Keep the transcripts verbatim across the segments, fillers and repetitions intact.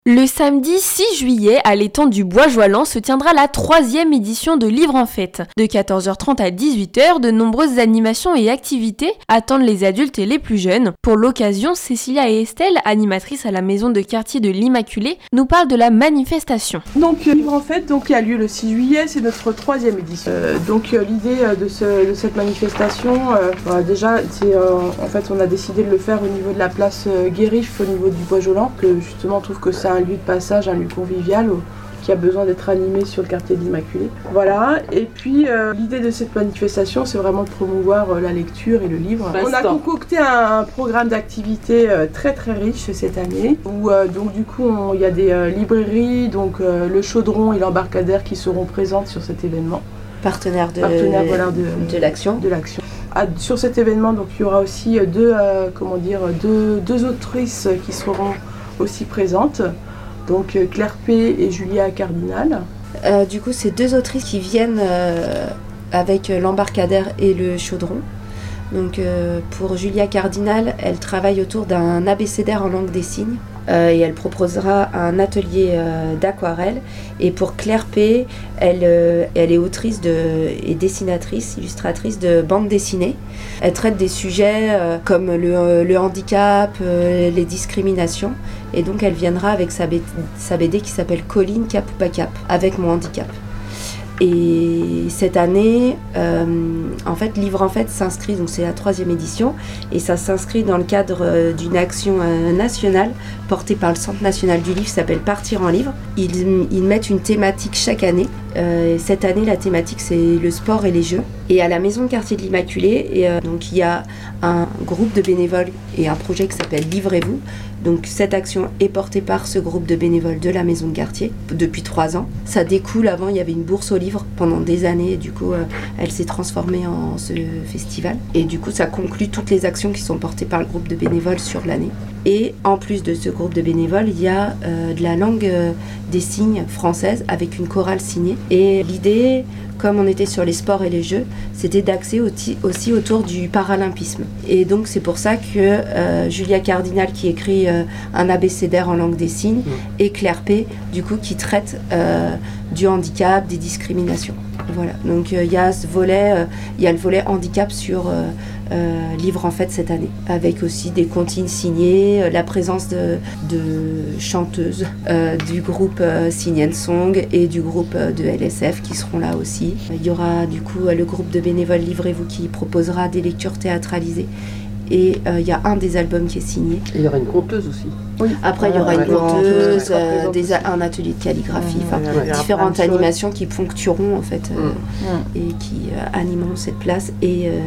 Le samedi six juillet, à l'étang du Bois-Joalan, se tiendra la troisième édition de Livre en Fête. De quatorze heures trente à dix-huit heures, de nombreuses animations et activités attendent les adultes et les plus jeunes. Pour l'occasion, Cécilia et Estelle, animatrices à la maison de quartier de l'Immaculée, nous parlent de la manifestation. Donc Livre en Fête donc, qui a lieu le six juillet, c'est notre troisième édition. Euh, donc euh, l'idée euh, de, ce, de cette manifestation, euh, bah, déjà, c'est, euh, en fait, on a décidé de le faire au niveau de la place euh, Guérif, au niveau du Bois-Joalan, que justement on trouve que c'est un lieu de passage, un lieu convivial euh, qui a besoin d'être animé sur le quartier de l'Immaculée. Voilà, et puis euh, l'idée de cette manifestation, c'est vraiment de promouvoir euh, la lecture et le livre. Bastant. On a concocté un, un programme d'activités euh, très très riche cette année, où euh, donc du coup il y a des euh, librairies, donc euh, le Chaudron et l'Embarcadère qui seront présentes sur cet événement. Partenaires de, Partenaire, voilà, de, de l'action. De l'action. Ah, sur cet événement, donc il y aura aussi deux, euh, comment dire, deux, deux autrices qui seront aussi présentes. Donc Claire P et Julia Cardinal. Euh, du coup, c'est deux autrices qui viennent euh, avec l'Embarcadère et le Chaudron. Donc euh, pour Julia Cardinal, elle travaille autour d'un abécédaire en langue des signes euh, et elle proposera un atelier euh, d'aquarelle. Et pour Claire P, elle, euh, elle est autrice de, et dessinatrice, illustratrice de bande dessinée. Elle traite des sujets euh, comme le, le handicap, euh, les discriminations. Et donc elle viendra avec sa, B- sa B D qui s'appelle Colline Cap ou pas Cap, avec mon handicap. Et cette année, euh, en fait, Livre en Fête s'inscrit, donc c'est la troisième édition, et ça s'inscrit dans le cadre euh, d'une action euh, nationale portée par le Centre national du livre, qui s'appelle Partir en livre. Ils, ils mettent une thématique chaque année. Euh, cette année, la thématique, c'est le sport et les jeux. Et à la maison de quartier de l'Immaculée, et, euh, donc il y a un groupe de bénévoles et un projet qui s'appelle Livrez-vous. Donc cette action est portée par ce groupe de bénévoles de la maison de quartier depuis trois ans. Ça découle, avant il y avait une bourse au livre pendant des années et du coup euh, elle s'est transformée en ce festival. Et du coup ça conclut toutes les actions qui sont portées par le groupe de bénévoles sur l'année. Et en plus de ce groupe de bénévoles, il y a euh, de la langue euh, des signes française avec une chorale signée. Et l'idée, comme on était sur les sports et les jeux, c'était d'axer aussi autour du paralympisme. Et donc c'est pour ça que euh, Julia Cardinal qui écrit euh, un abécédaire en langue des signes, mmh. et Claire P, du coup, qui traite euh, du handicap, des discriminations. Voilà, donc il euh, y a ce volet, il euh, y a le volet handicap sur euh, euh, Livre en Fête cette année, avec aussi des comptines signées, euh, la présence de, de chanteuses euh, du groupe euh, Sing and Song et du groupe euh, de L S F qui seront là aussi. Il y aura du coup le groupe de bénévoles Livrez-vous qui proposera des lectures théâtralisées. Et il euh, y a un des albums qui est signé. Et il y aura une conteuse aussi. Oui. Après, il y aura ouais, une conteuse, euh, des, un atelier de calligraphie, enfin mmh, ouais, différentes animations qui ponctueront en fait euh, mmh. et qui euh, animeront cette place et, euh,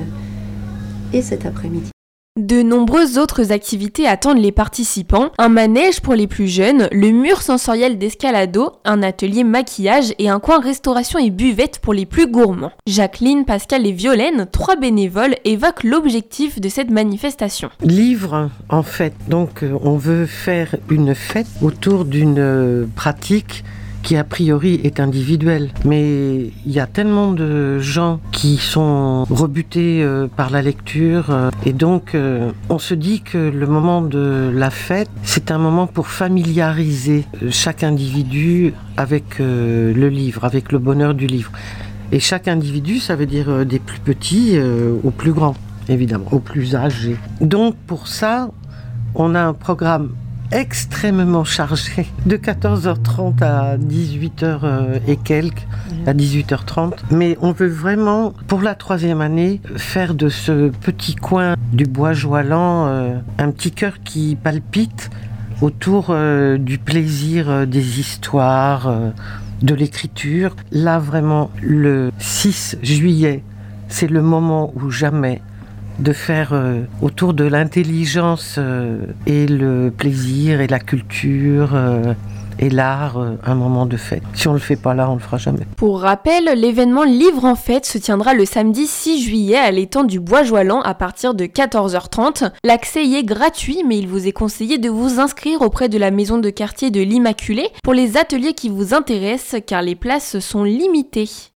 et cet après-midi. De nombreuses autres activités attendent les participants. Un manège pour les plus jeunes, le mur sensoriel d'escalado, un atelier maquillage et un coin restauration et buvette pour les plus gourmands. Jacqueline, Pascal et Violaine, trois bénévoles, évoquent l'objectif de cette manifestation. Livre en fête. Donc on veut faire une fête autour d'une pratique qui a priori est individuel. Mais il y a tellement de gens qui sont rebutés euh, par la lecture euh, et donc euh, on se dit que le moment de la fête, c'est un moment pour familiariser chaque individu avec euh, le livre, avec le bonheur du livre. Et chaque individu, ça veut dire euh, des plus petits euh, aux plus grands, évidemment, aux plus âgés. Donc pour ça, on a un programme extrêmement chargé de quatorze heures trente à dix-huit heures et quelques, à dix-huit heures trente. Mais on veut vraiment, pour la troisième année, faire de ce petit coin du Bois-Joalan euh, un petit cœur qui palpite autour euh, du plaisir euh, des histoires, euh, de l'écriture. Là, vraiment, le six juillet, c'est le moment où jamais de faire euh, autour de l'intelligence euh, et le plaisir et la culture euh, et l'art euh, un moment de fête. Si on le fait pas là, on le fera jamais. Pour rappel, l'événement Livre en Fête se tiendra le samedi six juillet à l'étang du Bois-Joalan à partir de quatorze heures trente. L'accès y est gratuit, mais il vous est conseillé de vous inscrire auprès de la maison de quartier de l'Immaculée pour les ateliers qui vous intéressent car les places sont limitées.